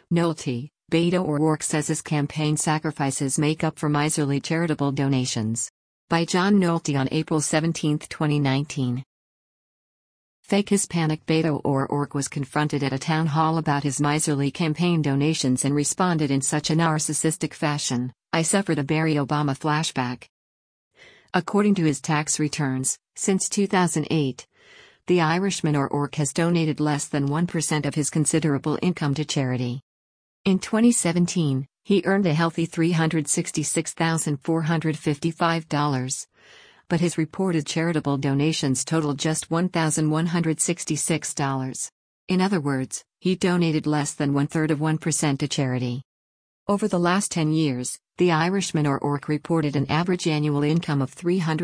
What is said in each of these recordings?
Nolte, Beto O'Rourke says his campaign sacrifices make up for miserly charitable donations. By John Nolte on April 17, 2019. Fake Hispanic Beto O'Rourke was confronted at a town hall about his miserly campaign donations and responded in such a narcissistic fashion, "I suffered a Barry Obama flashback." According to his tax returns, since 2008, the Irishman O'Rourke has donated less than 1% of his considerable income to charity. In 2017, he earned a healthy $366,455, but his reported charitable donations totaled just $1,166. In other words, he donated less than 1/3 to charity. Over the last 10 years, the Irishman O'Rourke reported an average annual income of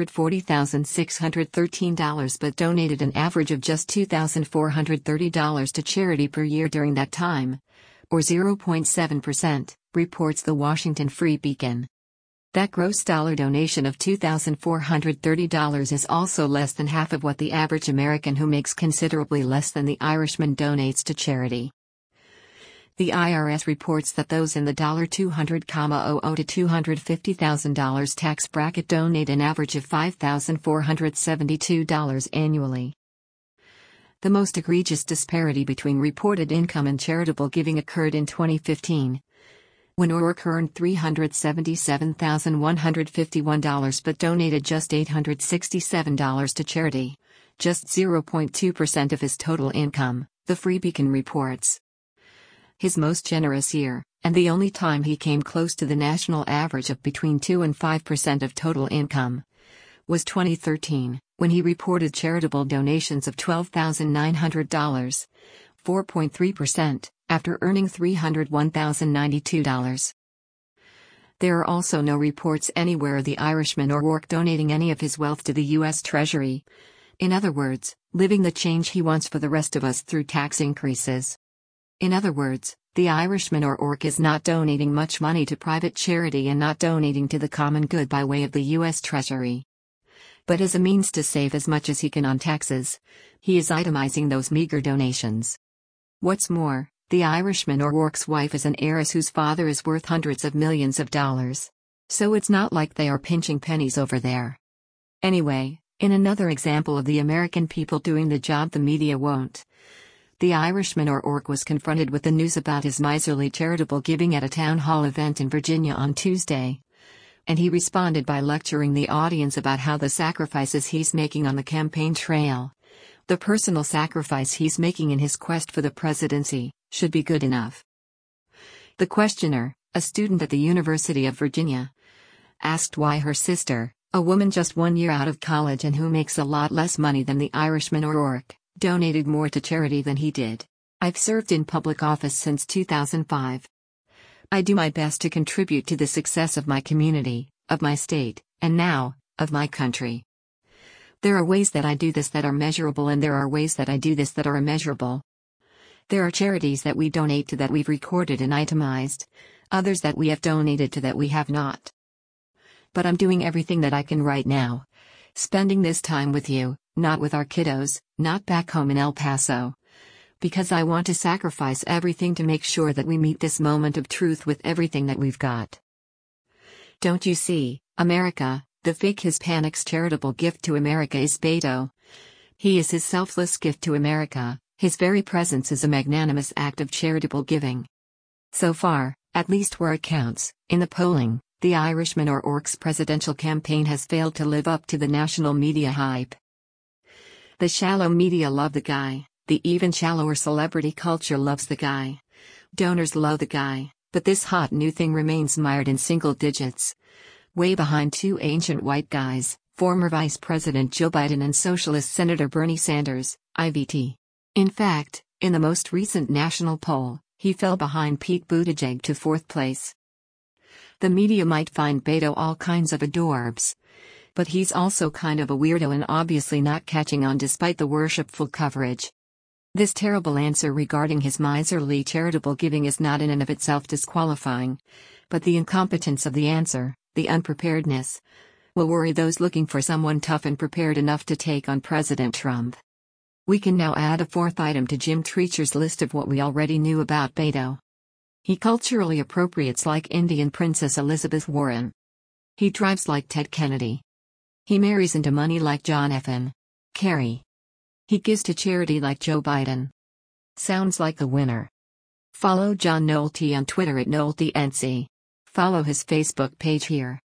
$340,613 but donated an average of just $2,430 to charity per year during that time, or 0.7%, reports the Washington Free Beacon. That gross dollar donation of $2,430 is also less than half of what the average American who makes considerably less than the Irishman donates to charity. The IRS reports that those in the $200,000 to $250,000 tax bracket donate an average of $5,472 annually. The most egregious disparity between reported income and charitable giving occurred in 2015, when O'Rourke earned $377,151 but donated just $867 to charity, just 0.2% of his total income, the Free Beacon reports. His most generous year, and the only time he came close to the national average of between 2 and 5% of total income, was 2013, when he reported charitable donations of $12,900, 4.3%, after earning $301,092. There are also no reports anywhere of the Irishman O'Rourke donating any of his wealth to the U.S. Treasury. In other words, living the change he wants for the rest of us through tax increases. In other words, the Irishman O'Rourke is not donating much money to private charity and not donating to the common good by way of the U.S. Treasury. But as a means to save as much as he can on taxes, he is itemizing those meager donations. What's more, the Irishman O'Rourke's wife is an heiress whose father is worth hundreds of millions of dollars. So it's not like they are pinching pennies over there. Anyway, in another example of the American people doing the job the media won't, the Irishman O'Rourke was confronted with the news about his miserly charitable giving at a town hall event in Virginia on Tuesday. And he responded by lecturing the audience about how the sacrifices he's making on the campaign trail, the personal sacrifice he's making in his quest for the presidency, should be good enough. The questioner, a student at the University of Virginia, asked why her sister, a woman just 1 year out of college and who makes a lot less money than the Irishman O'Rourke, donated more to charity than he did. "I've served in public office since 2005. I do my best to contribute to the success of my community, of my state, and now, of my country. There are ways that I do this that are measurable and there are ways that I do this that are immeasurable. There are charities that we donate to that we've recorded and itemized, others that we have donated to that we have not. But I'm doing everything that I can right now. Spending this time with you, not with our kiddos, not back home in El Paso. Because I want to sacrifice everything to make sure that we meet this moment of truth with everything that we've got. Don't you see, America, the fake Hispanic's charitable gift to America is Beto. He is his selfless gift to America. His very presence is a magnanimous act of charitable giving. So far, at least where it counts, in the polling, the Irishman O'Rourke's presidential campaign has failed to live up to the national media hype. The shallow media love the guy, the even shallower celebrity culture loves the guy. Donors love the guy, but this hot new thing remains mired in single digits. Way behind two ancient white guys, former Vice President Joe Biden and Socialist Senator Bernie Sanders, IVT. In fact, in the most recent national poll, he fell behind Pete Buttigieg to 4th place. The media might find Beto all kinds of adorbs, but he's also kind of a weirdo and obviously not catching on despite the worshipful coverage. This terrible answer regarding his miserly charitable giving is not in and of itself disqualifying, but the incompetence of the answer, the unpreparedness, will worry those looking for someone tough and prepared enough to take on President Trump. We can now add a 4th item to Jim Treacher's list of what we already knew about Beto. He culturally appropriates like Indian Princess Elizabeth Warren. He drives like Ted Kennedy. He marries into money like John F. Kerry. He gives to charity like Joe Biden. Sounds like the winner. Follow John Nolte on Twitter at NolteNC. Follow his Facebook page here.